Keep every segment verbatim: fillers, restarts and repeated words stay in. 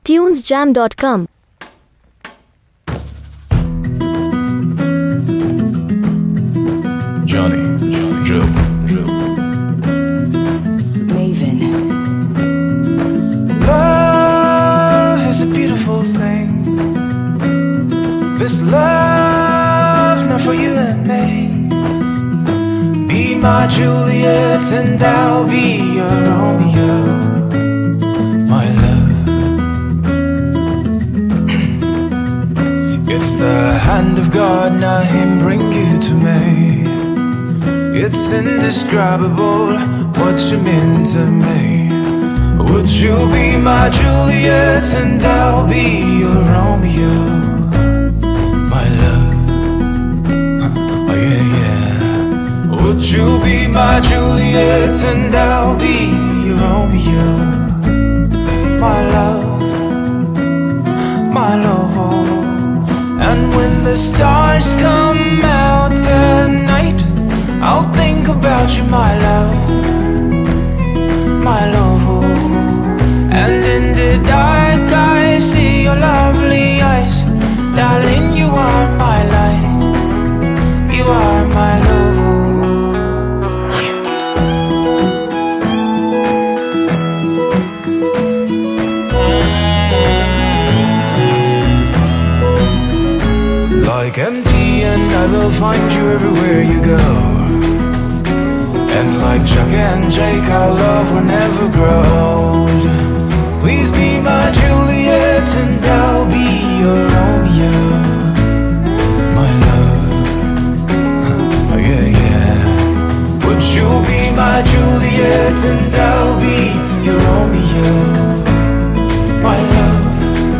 tunes jam dot com. Johnny, Johnny, Drill, Drill. Maven. Love is a beautiful thing. This love's not for you and me. Be my Juliet and I'll be your Romeo, my love. It's the hand of God, now him bring you to me. It's indescribable what you mean to me. Would you be my Juliet and I'll be your Romeo, my love? Oh yeah, yeah. Would you be my Juliet and I'll be your Romeo, my love, my love. And when the stars come out at night, I'll think about you, my love, my love. And in the dark I see your lovely eyes. Darling, you are my light, you are my love. Like M T N, I will find you everywhere you go. And like Chuck and Jake, our love will never grow old. Please be my Juliet and I'll be your Romeo, my love. Oh yeah, yeah. Would you be my Juliet and I'll be your Romeo, my love,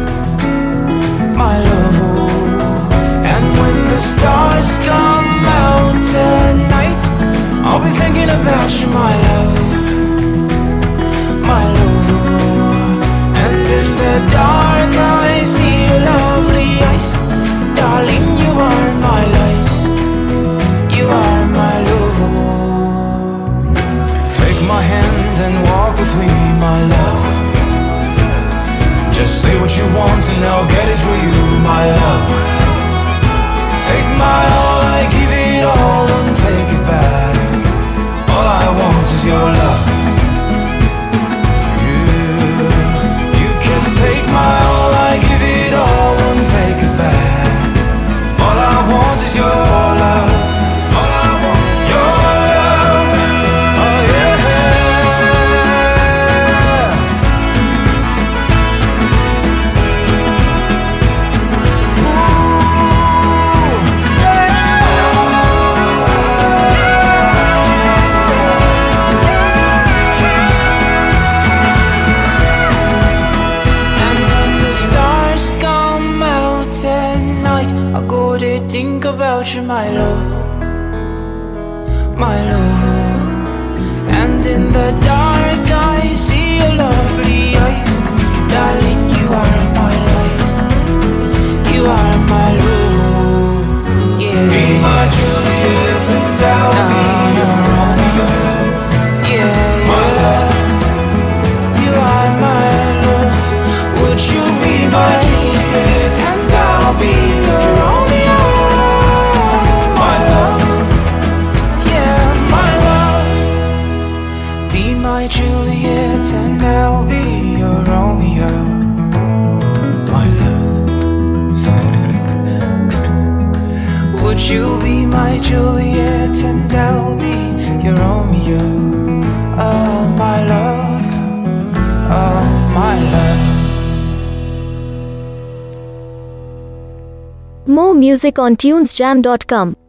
my love. And when the stars come out at night, I'll be thinking about you, my love, my love. And in the dark I see your lovely eyes. Darling, you are my light, you are my love. Take my hand and walk with me, my love. Just say what you want and I'll get it for you, my love. Take my all, I give it all, and take it back. All I want is your love. You, you can take my all, I give it all, and take it back. All I want is your love. All I want is your love. Oh yeah. Think about you, my love, my love. And in the dark I see your lovely eyes. Darling, you are my light, you are my love, yeah. Be my Juliet and I'll no, be your Romeo, yeah, my love, you are my love. Would you be my Juliet and I'll be your Romeo? My Juliet and I'll be your Romeo, my love. Would you be my Juliet and I'll be your Romeo, oh my love, oh my love. More music on tunes jam dot com.